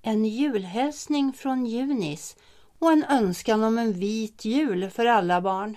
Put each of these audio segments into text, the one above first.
En julhälsning från Junis och en önskan om en vit jul för alla barn.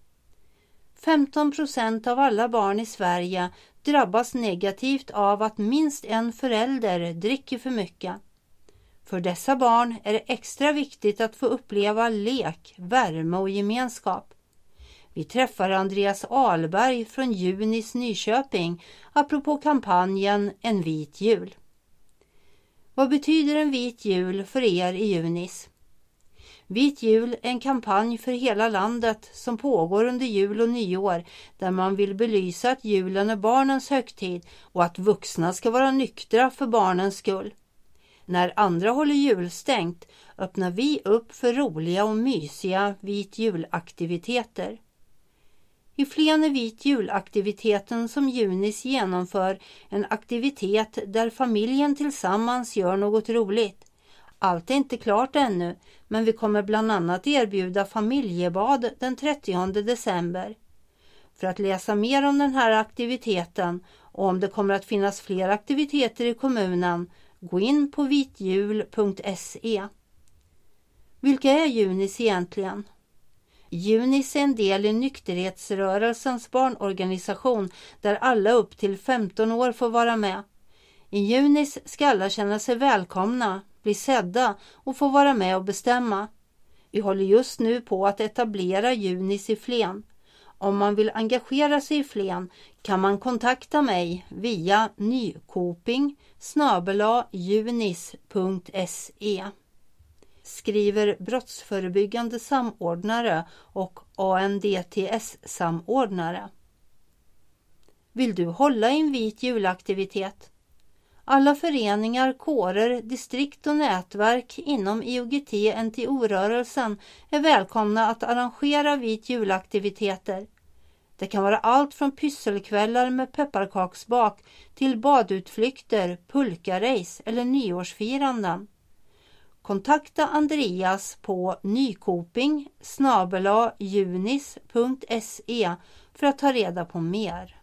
15% av alla barn i Sverige drabbas negativt av att minst en förälder dricker för mycket. För dessa barn är det extra viktigt att få uppleva lek, värme och gemenskap. Vi träffar Andreas Ahlberg från Junis Nyköping apropå kampanjen En vit jul. Vad betyder en vit jul för er i Junis? Vit jul är en kampanj för hela landet som pågår under jul och nyår där man vill belysa att julen är barnens högtid och att vuxna ska vara nyktra för barnens skull. När andra håller julstängt öppnar vi upp för roliga och mysiga vit julaktiviteter. I Flen är vit julaktiviteten som Junis genomför en aktivitet där familjen tillsammans gör något roligt. Allt är inte klart ännu, men vi kommer bland annat erbjuda familjebad den 30 december. För att läsa mer om den här aktiviteten och om det kommer att finnas fler aktiviteter i kommunen, gå in på vitjul.se. Vilka är Junis egentligen? Junis är en del i nykterhetsrörelsens barnorganisation där alla upp till 15 år får vara med. I Junis ska alla känna sig välkomna, bli sedda och få vara med och bestämma. Vi håller just nu på att etablera Junis i Flen. Om man vill engagera sig i Flen kan man kontakta mig via nykoping@junis.se. Skriver brottsförebyggande samordnare och ANDTS-samordnare. Vill du hålla i en vit julaktivitet? Alla föreningar, kårer, distrikt och nätverk inom IOGT-NTO-rörelsen är välkomna att arrangera vit julaktiviteter. Det kan vara allt från pysselkvällar med pepparkaksbak till badutflykter, pulkarace eller nyårsfiranden. Kontakta Andreas på nykoping@junis.se för att ta reda på mer.